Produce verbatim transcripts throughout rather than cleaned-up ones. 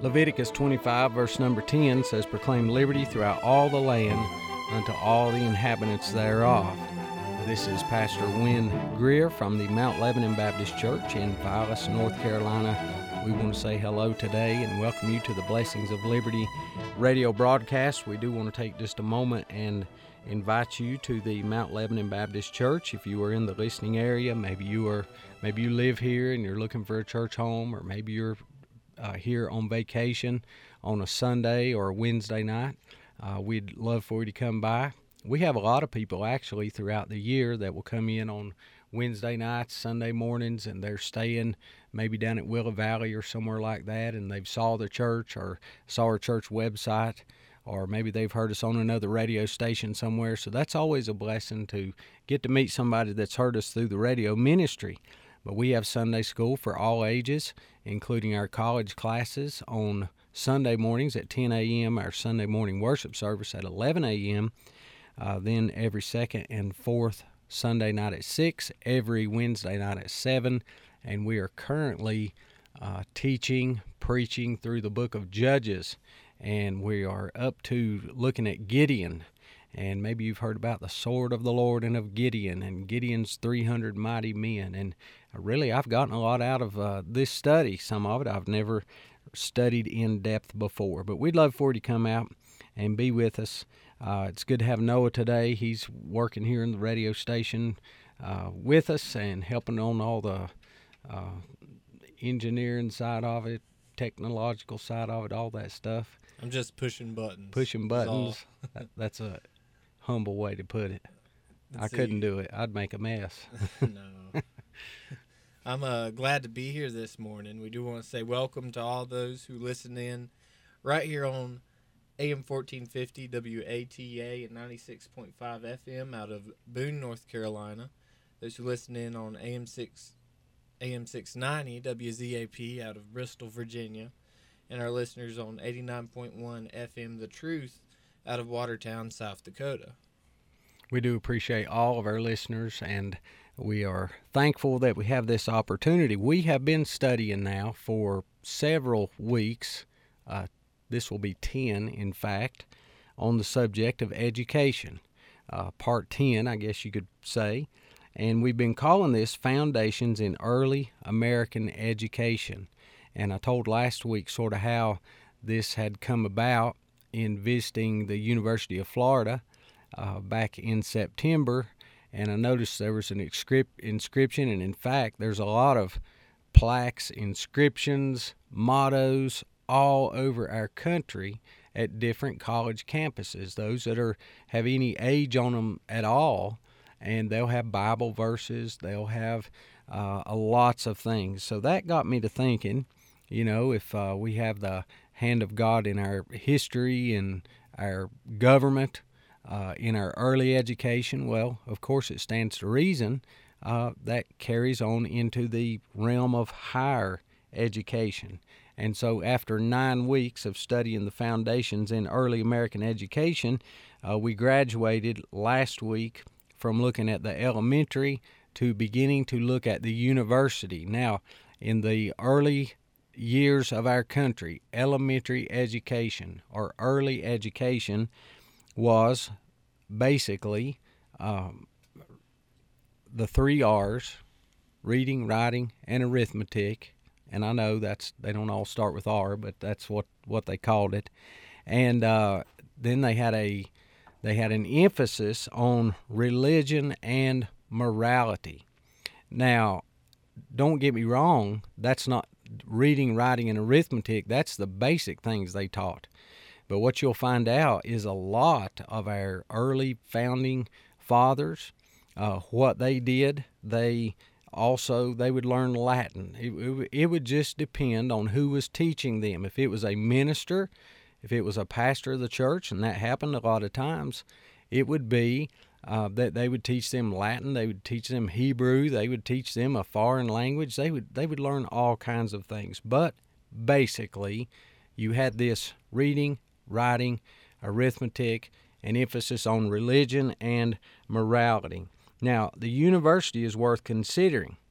Leviticus twenty-five, verse number ten says, "Proclaim liberty throughout all the land unto all the inhabitants thereof." This is Pastor Wynn Greer from the Mount Lebanon Baptist Church in Vilas, North Carolina. We want to say hello today and welcome you to the Blessings of Liberty radio broadcast. We do want to take just a moment and invite you to the Mount Lebanon Baptist Church. If you are in the listening area, maybe you are, maybe you live here and you're looking for a church home, or maybe you're uh, here on vacation on a Sunday or a Wednesday night, uh, we'd love for you to come by. We have a lot of people actually throughout the year that will come in on Wednesday nights, Sunday mornings, and they're staying maybe down at Willow Valley or somewhere like that, and they've saw the church or saw our church website, or maybe they've heard us on another radio station somewhere. So that's always a blessing to get to meet somebody that's heard us through the radio ministry. But we have Sunday school for all ages, including our college classes on Sunday mornings at ten a.m., our Sunday morning worship service at eleven a.m., uh, then every second and fourth Sunday night at six, every Wednesday night at seven, and we are currently uh, teaching, preaching through the book of Judges, and we are up to looking at Gideon. And maybe you've heard about the sword of the Lord and of Gideon and Gideon's three hundred mighty men. And really, I've gotten a lot out of uh, this study. Some of it I've never studied in depth before. But we'd love for you to come out and be with us. Uh, it's good to have Noah today. He's working here in the radio station uh, with us and helping on all the uh, engineering side of it, technological side of it, all that stuff. I'm just pushing buttons. Pushing buttons. that, that's a humble way to put it. Let's I see. couldn't do it. I'd make a mess. No. I'm uh, glad to be here this morning. We do want to say welcome to all those who listen in right here on A M fourteen fifty W A T A at ninety-six point five F M out of Boone, North Carolina. Those who listen in on A M six A M six ninety W Z A P out of Bristol, Virginia. And our listeners on eighty-nine point one F M The Truth out of Watertown, South Dakota. We do appreciate all of our listeners, and we are thankful that we have this opportunity. We have been studying now for several weeks, uh, this will be ten in fact, on the subject of education. Uh, part ten, I guess you could say, and we've been calling this Foundations in Early American Education. And I told last week sort of how this had come about in visiting the University of Florida uh, back in September. And I noticed there was an inscrip- inscription, and in fact, there's a lot of plaques, inscriptions, mottos all over our country at different college campuses, those that are have any age on them at all. And they'll have Bible verses, they'll have uh, lots of things. So that got me to thinking, you know, if uh, we have the hand of God in our history and our government, uh, in our early education, well, of course it stands to reason uh, that carries on into the realm of higher education. And so after nine weeks of studying the foundations in early American education, uh, we graduated last week from looking at the elementary to beginning to look at the university. Now, in the early years of our country, elementary education or early education was basically um, the three R's, reading, writing, and arithmetic. And I know that's they don't all start with R, but that's what, what they called it. And uh, then they had a they had an emphasis on religion and morality. Now, don't get me wrong, that's not reading, writing, and arithmetic. That's the basic things they taught. But what you'll find out is a lot of our early founding fathers, uh, what they did, they also, they would learn Latin. It, it, it would just depend on who was teaching them. If it was a minister, if it was a pastor of the church, and that happened a lot of times, it would be Uh, that they would teach them Latin, they would teach them Hebrew, they would teach them a foreign language. They would they would learn all kinds of things. But basically, you had this reading, writing, arithmetic, and emphasis on religion and morality. Now, the university is worth considering.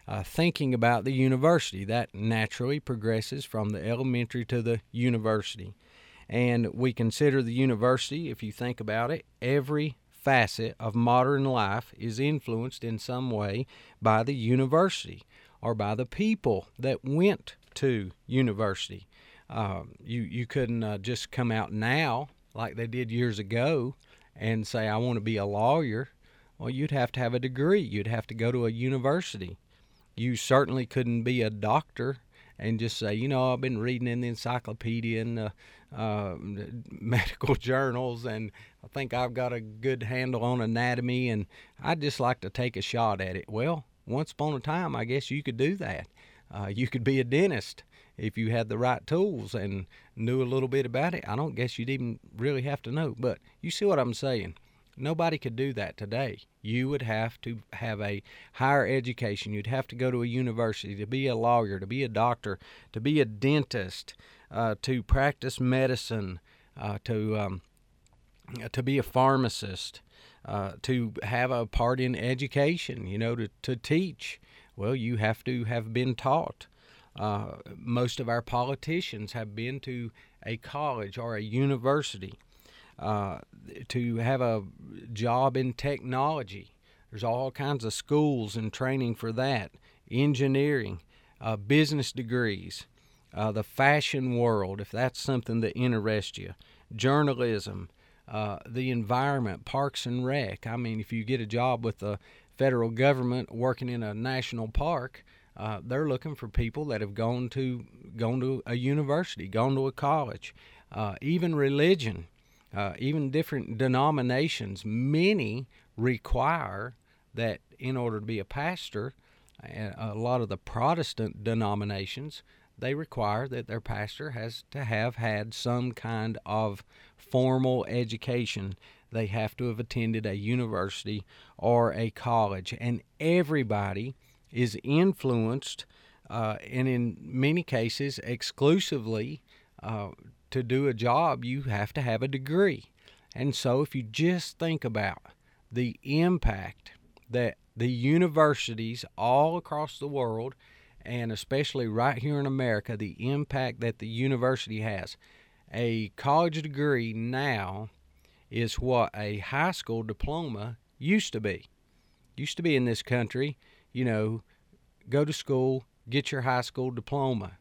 uh, thinking about the university. That naturally progresses from the elementary to the university. And we consider the university, if you think about it, every facet of modern life is influenced in some way by the university or by the people that went to university. Uh, you, you couldn't uh, just come out now like they did years ago and say, I want to be a lawyer. Well, you'd have to have a degree. You'd have to go to a university. You certainly couldn't be a doctor and just say, you know, I've been reading in the encyclopedia and the uh, medical journals, and I think I've got a good handle on anatomy, and I'd just like to take a shot at it. Well, once upon a time, I guess you could do that. Uh, you could be a dentist if you had the right tools and knew a little bit about it. I don't guess you'd even really have to know, but you see what I'm saying. Nobody could do that today. You would have to have a higher education. You'd have to go to a university to be a lawyer, to be a doctor, to be a dentist, uh, to practice medicine, uh, to um, to be a pharmacist, uh, to have a part in education, you know, to, to teach. Well, you have to have been taught. Uh, most of our politicians have been to a college or a university. Uh, to have a job in technology. There's all kinds of schools and training for that. Engineering, uh, business degrees, uh, the fashion world, if that's something that interests you, journalism, uh, the environment, parks and rec. I mean, if you get a job with the federal government working in a national park, uh, they're looking for people that have gone to gone to a university, gone to a college, uh, even religion. Uh, even different denominations, many require that in order to be a pastor, a lot of the Protestant denominations, they require that their pastor has to have had some kind of formal education. They have to have attended a university or a college, and everybody is influenced, uh, and in many cases exclusively, uh, to do a job, you have to have a degree. And so if you just think about the impact that the universities all across the world, and especially right here in America, the impact that the university has. A college degree now is what a high school diploma used to be. Used to be in this country, you know, go to school, get your high school diploma.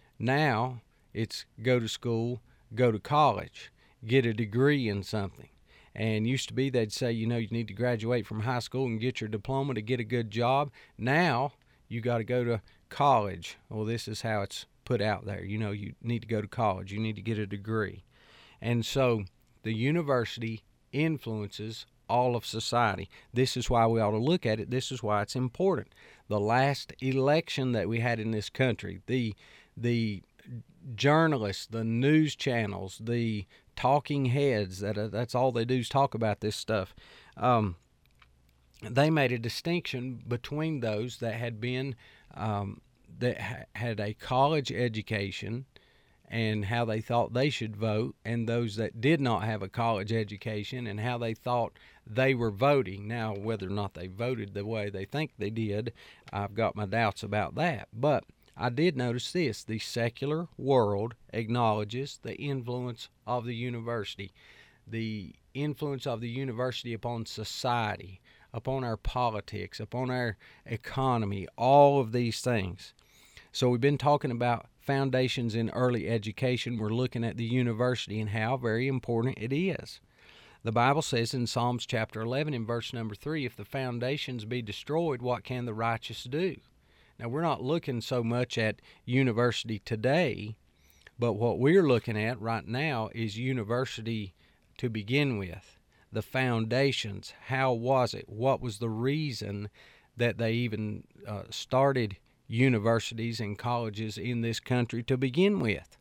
Now, it's go to school, go to college, get a degree in something. And used to be they'd say, you know, you need to graduate from high school and get your diploma to get a good job. Now you got to go to college. Well, this is how it's put out there. You know, you need to go to college. You need to get a degree. And so the university influences all of society. This is why we ought to look at it. This is why it's important. The last election that we had in this country, the the journalists, the news channels, the talking heads, that uh, that's all they do is talk about this stuff. Um, they made a distinction between those that had been um, that ha- had a college education and how they thought they should vote, and those that did not have a college education and how they thought they were voting. Now, whether or not they voted the way they think they did, I've got my doubts about that. But I did notice this: the secular world acknowledges the influence of the university, the influence of the university upon society, upon our politics, upon our economy, all of these things. So we've been talking about foundations in early education. We're looking at the university and how very important it is. The Bible says in Psalms chapter eleven in verse number three, if the foundations be destroyed, what can the righteous do? Now, we're not looking so much at university today, but what we're looking at right now is university to begin with. The foundations, how was it? What was the reason that they even uh, started universities and colleges in this country to begin with?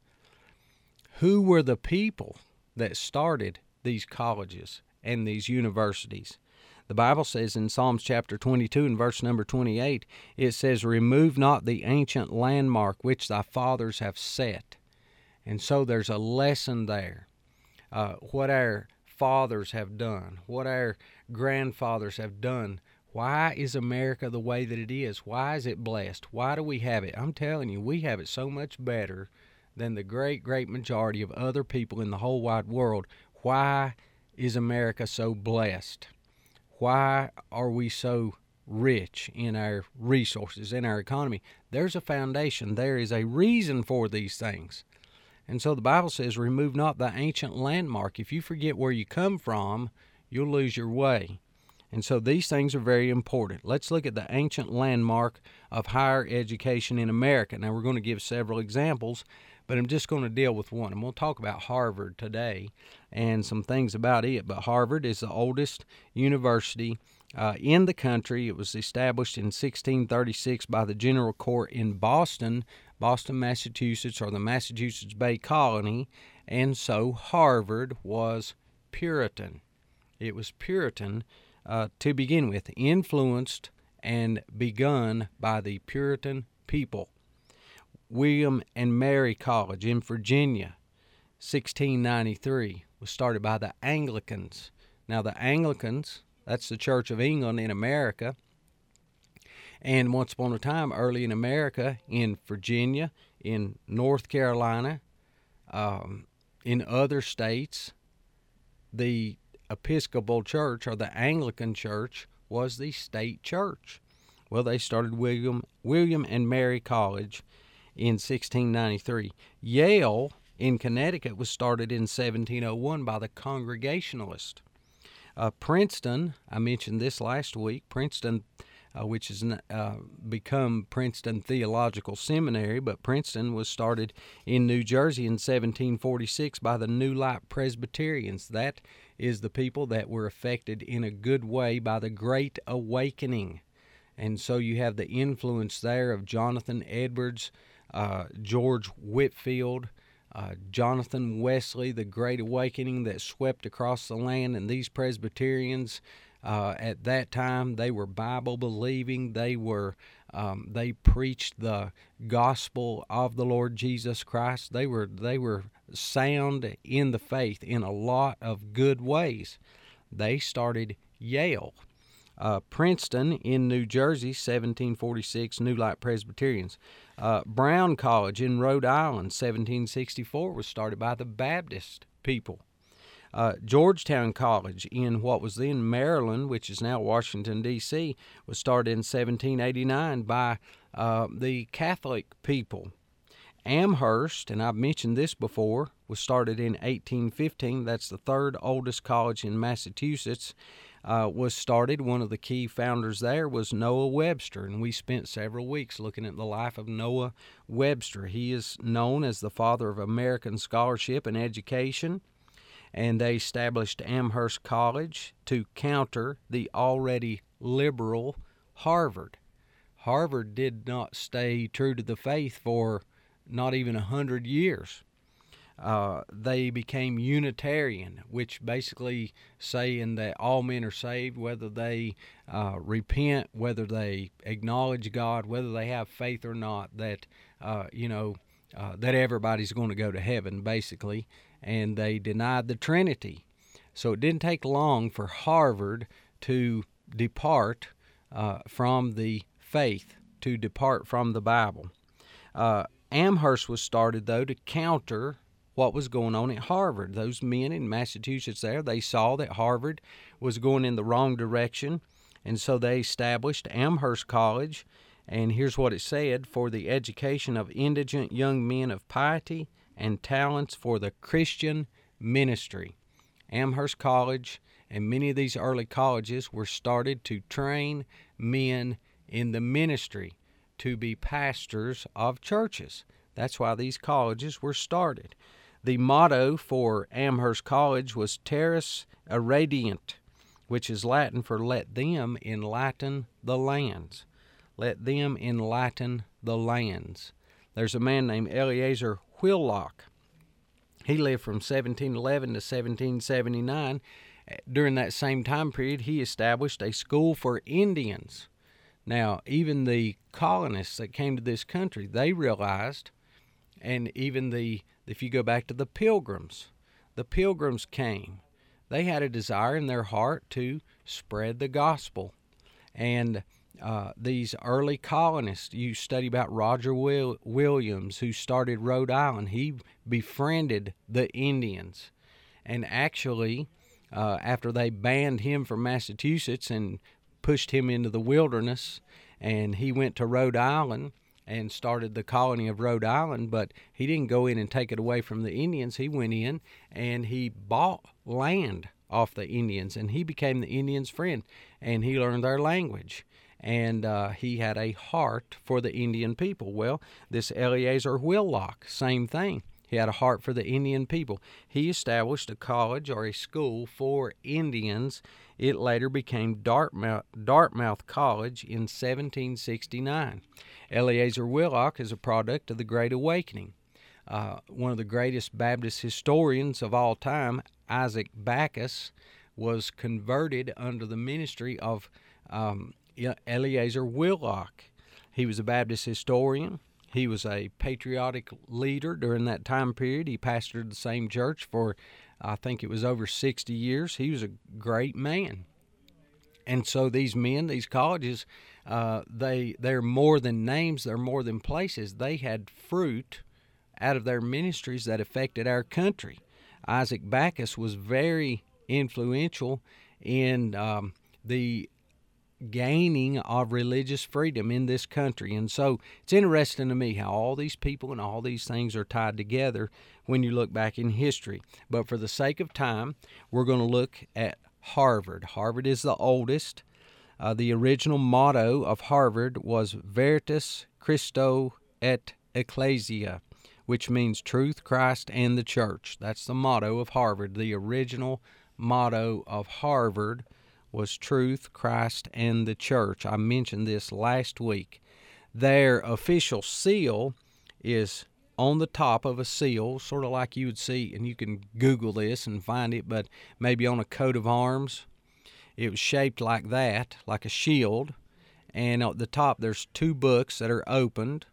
Who were the people that started these colleges and these universities? The Bible says in Psalms chapter twenty-two and verse number twenty-eight, it says, remove not the ancient landmark which thy fathers have set. And so there's a lesson there. Uh, what our fathers have done, what our grandfathers have done, Why is America the way that it is? Why is it blessed? Why do we have it? I'm telling you, we have it so much better than the great, great majority of other people in the whole wide world. Why is America so blessed? Why are we so rich in our resources, in our economy? There's a foundation. There is a reason for these things. And so the Bible says, remove not the ancient landmark. If you forget where you come from, you'll lose your way. And so these things are very important. Let's look at the ancient landmark of higher education in America. Now, we're going to give several examples, but I'm just going to deal with one. I'm going to talk about Harvard today and some things about it. But Harvard is the oldest university uh, in the country. It was established in sixteen thirty-six by the General Court in Boston, Boston, Massachusetts, or the Massachusetts Bay Colony. And so Harvard was Puritan. It was Puritan uh, to begin with, influenced and begun by the Puritan people. William and Mary College in Virginia, sixteen ninety-three, was started by the Anglicans. Now, the Anglicans, that's the Church of England in America. And once upon a time, early in America, in Virginia, in North Carolina, um, in other states, the Episcopal Church, or the Anglican Church, was the state church. Well, they started William William and Mary College in sixteen ninety-three. Yale in Connecticut was started in seventeen oh one by the Congregationalists. Uh, Princeton, I mentioned this last week, Princeton, uh, which has uh, become Princeton Theological Seminary, but Princeton was started in New Jersey in seventeen forty-six by the New Light Presbyterians. That is the people that were affected in a good way by the Great Awakening. And so you have the influence there of Jonathan Edwards, uh, George Whitefield, uh, Jonathan Wesley, the Great Awakening that swept across the land. And these Presbyterians, uh, at that time, they were Bible-believing. They were um, they preached the gospel of the Lord Jesus Christ. They were they were sound in the faith in a lot of good ways. They started Yale. Uh, Princeton in New Jersey, seventeen forty-six, New Light Presbyterians. Uh, Brown College in Rhode Island, seventeen sixty-four, was started by the Baptist people. Uh, Georgetown College in what was then Maryland, which is now Washington, D C, was started in seventeen eighty-nine by uh, the Catholic people. Amherst, and I've mentioned this before, was started in eighteen fifteen. That's the third oldest college in Massachusetts. Uh, was started. One of the key founders there was Noah Webster, and we spent several weeks looking at the life of Noah Webster. He is known as the father of American scholarship and education, and they established Amherst College to counter the already liberal Harvard. Harvard did not stay true to the faith for not even a hundred years. Uh, they became Unitarian, which basically saying that all men are saved, whether they uh, repent, whether they acknowledge God, whether they have faith or not, that, uh, you know, uh, that everybody's going to go to heaven, basically. And they denied the Trinity. So it didn't take long for Harvard to depart uh, from the faith, to depart from the Bible. Uh, Amherst was started, though, to counter what was going on at Harvard. Those men in Massachusetts there, they saw that Harvard was going in the wrong direction, and so they established Amherst College. And here's what it said: for the education of indigent young men of piety and talents for the Christian ministry. Amherst College and many of these early colleges were started to train men in the ministry to be pastors of churches. That's why these colleges were started. The motto for Amherst College was Terras Irradiant, which is Latin for let them enlighten the lands. Let them enlighten the lands. There's a man named Eleazar Wheelock. He lived from seventeen eleven to seventeen seventy-nine. During that same time period, he established a school for Indians. Now, even the colonists that came to this country, they realized, and even the, if you go back to the Pilgrims, the Pilgrims came. They had a desire in their heart to spread the gospel. And uh, these early colonists, you study about Roger Will- Williams, who started Rhode Island. He befriended the Indians. And actually, uh, after they banned him from Massachusetts and pushed him into the wilderness, and he went to Rhode Island and started the colony of Rhode Island, but he didn't go in and take it away from the Indians. He went in and he bought land off the Indians, and he became the Indians' friend, and he learned their language, and uh, he had a heart for the Indian people. Well, this Eleazar Whitlock, same thing. He had a heart for the Indian people. He established a college or a school for Indians. It later became Dartmouth, Dartmouth College in seventeen sixty-nine. Eleazar Whitlock is a product of the Great Awakening. Uh, one of the greatest Baptist historians of all time, Isaac Backus, was converted under the ministry of um, Eleazar Whitlock. He was a Baptist historian. He was a patriotic leader during that time period. He pastored the same church for, I think it was over sixty years. He was a great man. And so these men, these colleges, uh, they, they're more than names, they're more than places. They had fruit out of their ministries that affected our country. Isaac Backus was very influential in um, the gaining of religious freedom in this country. And so it's interesting to me how all these people and all these things are tied together when you look back in history. But for the sake of time, we're going to look at Harvard. Harvard is the oldest. Uh, the original motto of Harvard was Veritas Christo et Ecclesia, which means truth, Christ, and the church. That's the motto of Harvard. The original motto of Harvard was truth, Christ, and the church. I mentioned this last week. Their official seal is on the top of a seal, sort of like you would see, and you can Google this and find it, but maybe on a coat of arms. It was shaped like that, like a shield, and at the top there's two books that are opened,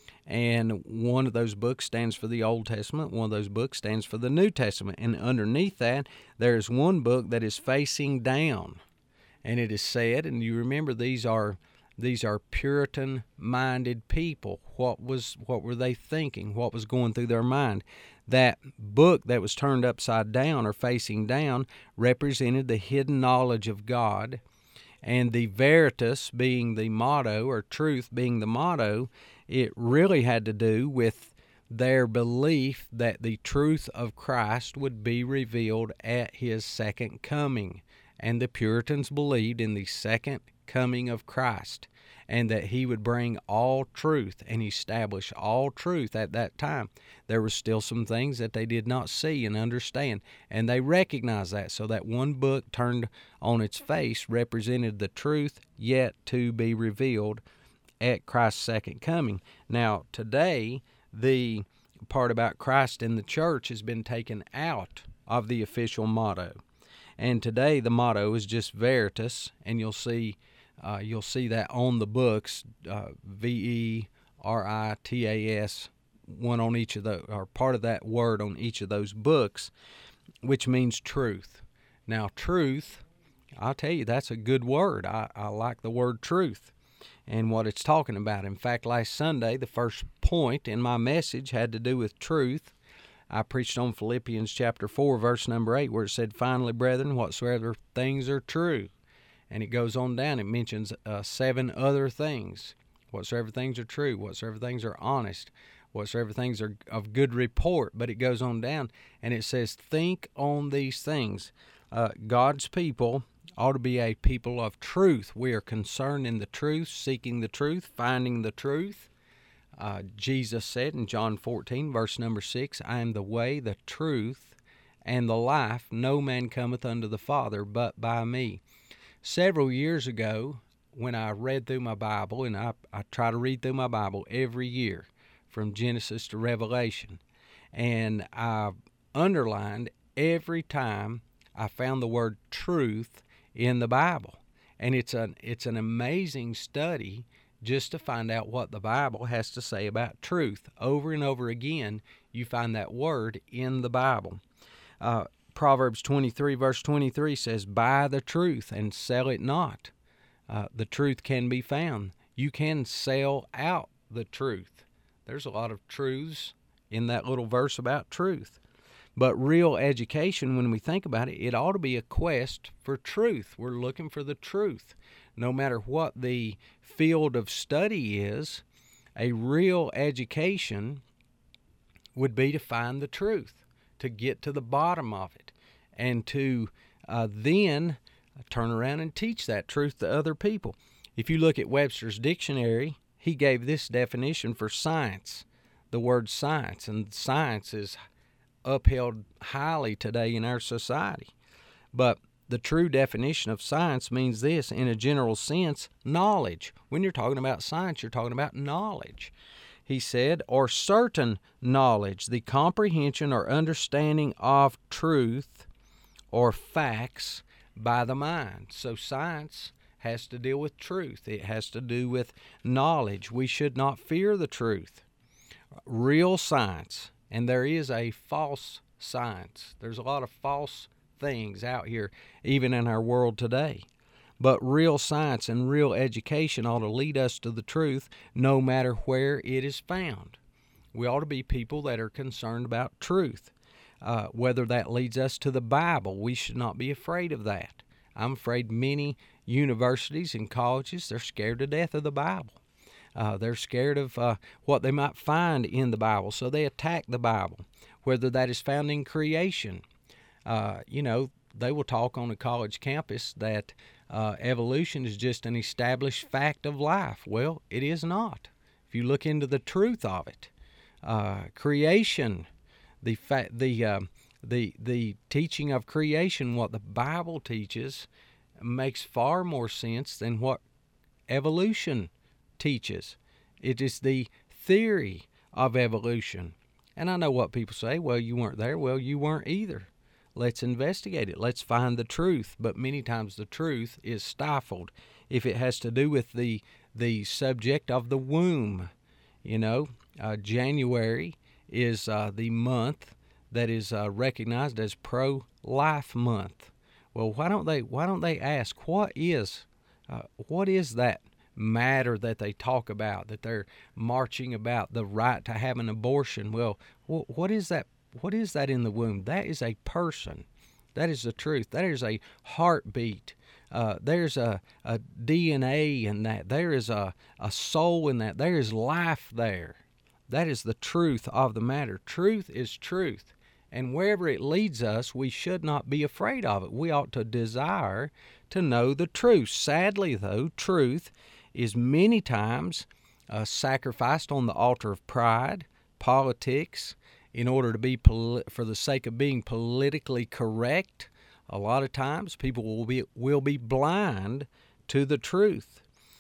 and one of those books stands for the Old Testament, one of those books stands for the New Testament, and underneath that there's one book that is facing down. And it is said, and you remember these are these are Puritan-minded people. What was what were they thinking? What was going through their mind? That book that was turned upside down or facing down represented the hidden knowledge of God, and the Veritas being the motto, or truth being the motto, it really had to do with their belief that the truth of Christ would be revealed at His second coming. And the Puritans believed in the second coming of Christ, and that He would bring all truth and establish all truth at that time. There were still some things that they did not see and understand, and they recognized that. So that one book turned on its face represented the truth yet to be revealed at Christ's second coming. Now, today, the part about Christ and the church has been taken out of the official motto. And today the motto is just Veritas, and you'll see uh, you'll see that on the books, uh, V E R I T A S, one on each of the, or part of that word on each of those books, which means truth. Now, truth, I'll tell you, that's a good word. I, I like the word truth and what it's talking about. In fact, last Sunday, the first point in my message had to do with truth. I preached on Philippians chapter four, verse number eight, where it said, "Finally, brethren, whatsoever things are true." And it goes on down. It mentions uh, seven other things. Whatsoever things are true, whatsoever things are honest, whatsoever things are of good report. But it goes on down, and it says, think on these things. Uh, God's people ought to be a people of truth. We are concerned in the truth, seeking the truth, finding the truth. Uh, Jesus said in John fourteen, verse number six, "I am the way, the truth, and the life. No man cometh unto the Father but by me." Several years ago, when I read through my Bible, and I, I try to read through my Bible every year from Genesis to Revelation, and I underlined every time I found the word truth in the Bible. And it's an, it's an amazing study just to find out what the Bible has to say about truth. Over and over again, you find that word in the Bible. Uh, Proverbs twenty-three, verse twenty-three says, "Buy the truth and sell it not." uh, the truth can be found. You can sell out the truth. There's a lot of truths in that little verse about truth. But real education, when we think about it, it ought to be a quest for truth. We're looking for the truth. No matter what the field of study is, a real education would be to find the truth, to get to the bottom of it, and to uh, then turn around and teach that truth to other people. If you look at Webster's dictionary, he gave this definition for science, the word science, and science is upheld highly today in our society. But the true definition of science means this, in a general sense, knowledge. When you're talking about science, you're talking about knowledge. He said, or certain knowledge, the comprehension or understanding of truth or facts by the mind. So science has to deal with truth. It has to do with knowledge. We should not fear the truth. Real science, and there is a false science. There's a lot of false things out here, even in our world today. But real science and real education ought to lead us to the truth no matter where it is found. We ought to be people that are concerned about truth. Uh, whether that leads us to the Bible, we should not be afraid of that. I'm afraid many universities and colleges, they're scared to death of the Bible. Uh, they're scared of uh, what they might find in the Bible, so they attack the Bible, whether that is found in creation. Uh, you know, they will talk on a college campus that uh, evolution is just an established fact of life. Well, it is not. If you look into the truth of it, uh, creation, the fa- the uh, the the teaching of creation, what the Bible teaches, makes far more sense than what evolution teaches. It is the theory of evolution. And I know what people say, well, you weren't there. Well, you weren't either. Let's investigate it. Let's find the truth. But many times the truth is stifled if it has to do with the the subject of the womb. You know, uh, January is uh, the month that is uh, recognized as pro-life month. Well, why don't they why don't they ask what is uh, what is that matter that they talk about, that they're marching about, the right to have an abortion? Well, wh- what is that? What is that in the womb? That is a person. That is the truth. That is a heartbeat. Uh, there's a, a D N A in that. There is a, a soul in that. There is life there. That is the truth of the matter. Truth is truth. And wherever it leads us, we should not be afraid of it. We ought to desire to know the truth. Sadly, though, truth is many times uh, sacrificed on the altar of pride, politics, in order to be, poli- for the sake of being politically correct. A lot of times people will be will be blind to the truth.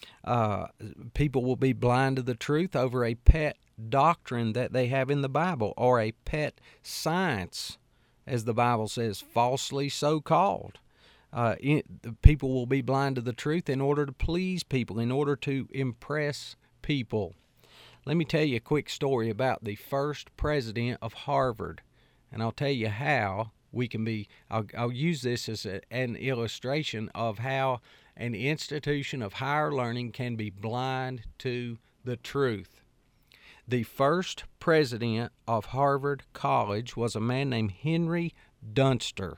Uh, people will be blind to the truth over a pet doctrine that they have in the Bible, or a pet science, as the Bible says, falsely so called. Uh, in, people will be blind to the truth in order to please people, in order to impress people. Let me tell you a quick story about the first president of Harvard, and I'll tell you how we can be, I'll, I'll use this as a, an illustration of how an institution of higher learning can be blind to the truth. The first president of Harvard College was a man named Henry Dunster,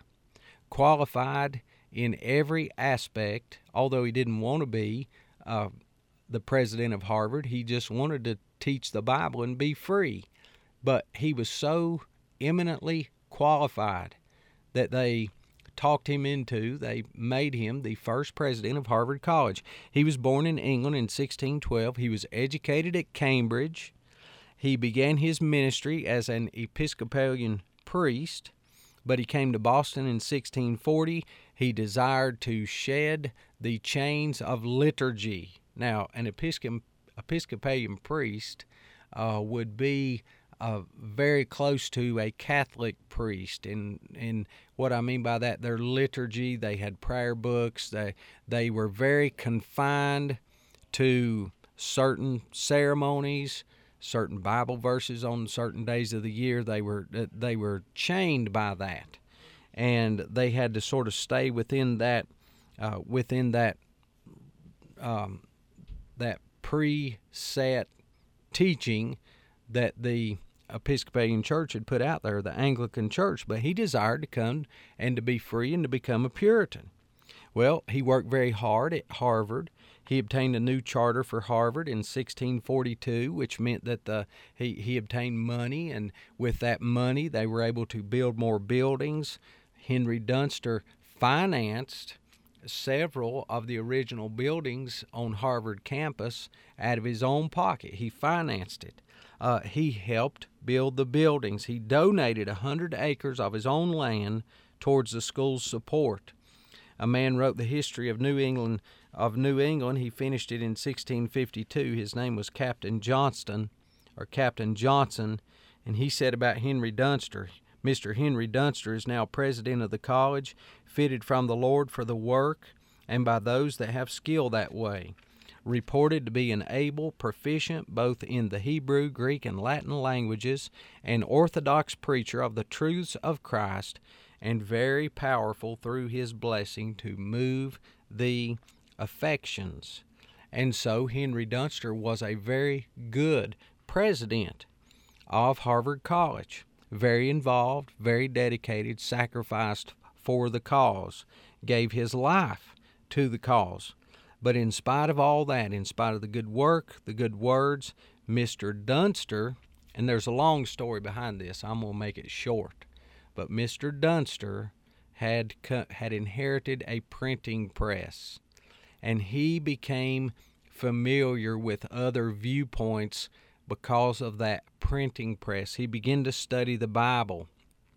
qualified in every aspect, although he didn't want to be uh, the president of Harvard. He just wanted to teach the Bible and be free. But he was so eminently qualified that they talked him into, they made him the first president of Harvard College. He was born in England in sixteen twelve. He was educated at Cambridge. He began his ministry as an Episcopalian priest, but he came to Boston in sixteen forty. He desired to shed the chains of liturgy. Now, an Episcopalian Episcopalian priest uh, would be uh, very close to a Catholic priest. And, and what I mean by that, their liturgy, they had prayer books, they, they were very confined to certain ceremonies, certain Bible verses on certain days of the year. They were, they were chained by that. And they had to sort of stay within that, uh, within that um, that preset teaching that the Episcopalian Church had put out there, the Anglican Church, but he desired to come and to be free and to become a Puritan. Well, he worked very hard at Harvard. He obtained a new charter for Harvard in sixteen forty-two, which meant that the, he, he obtained money, and with that money they were able to build more buildings. Henry Dunster financed several of the original buildings on Harvard campus out of his own pocket. He financed it. Uh, he helped build the buildings. He donated one hundred acres of his own land towards the school's support. A man wrote the history of New England. Of New England, he finished it in sixteen fifty-two. His name was Captain Johnston, or Captain Johnson, and he said about Henry Dunster, Mister Henry Dunster is now president of the college, fitted from the Lord for the work, and by those that have skill that way. Reported to be an able, proficient both in the Hebrew, Greek, and Latin languages, an orthodox preacher of the truths of Christ, and very powerful through his blessing to move the affections. And so Henry Dunster was a very good president of Harvard College. Very involved, very dedicated, sacrificed for the cause, gave his life to the cause. But in spite of all that, in spite of the good work, the good words, Mister Dunster, and there's a long story behind this, I'm going to make it short, but Mister Dunster had had inherited a printing press, and he became familiar with other viewpoints because of that printing press. He began to study the Bible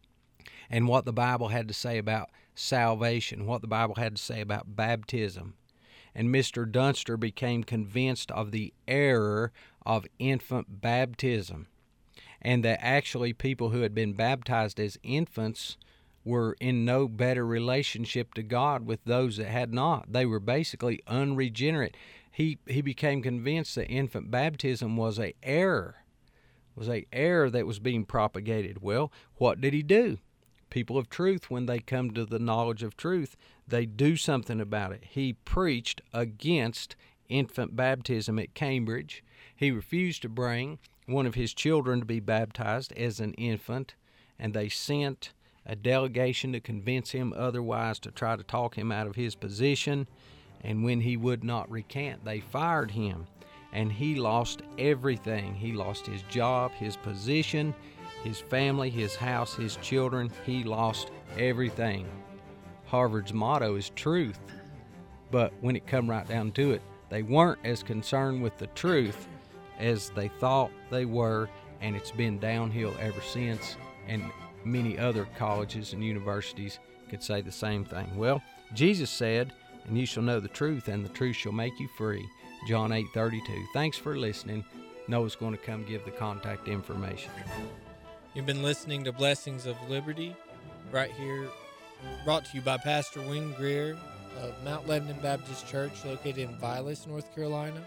and what the Bible had to say about salvation, what the Bible had to say about baptism. And Mister Dunster became convinced of the error of infant baptism, and that actually people who had been baptized as infants were in no better relationship to God with those that had not. They were basically unregenerate. He he became convinced that infant baptism was a error, was a error that was being propagated. Well, what did he do? People of truth, when they come to the knowledge of truth, they do something about it. He preached against infant baptism at Cambridge. He refused to bring one of his children to be baptized as an infant, and they sent a delegation to convince him otherwise, to try to talk him out of his position. And when he would not recant, they fired him, and he lost everything. He lost his job, his position, his family, his house, his children. He lost everything. Harvard's motto is truth, but when it come right down to it, they weren't as concerned with the truth as they thought they were, and it's been downhill ever since. And many other colleges and universities could say the same thing. Well, Jesus said, "And you shall know the truth, and the truth shall make you free." John eight thirty-two. Thanks for listening. Noah's going to come give the contact information. You've been listening to Blessings of Liberty, right here, brought to you by Pastor Wing Greer of Mount Lebanon Baptist Church, located in Vilas, North Carolina.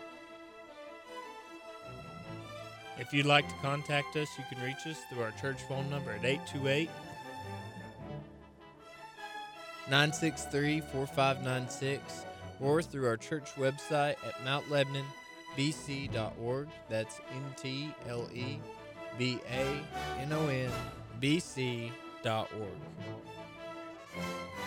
If you'd like to contact us, you can reach us through our church phone number at eight two eight, nine six three, four five nine six, or through our church website at mount lebanon b c dot org. That's N T L E B A N O N B C dot org.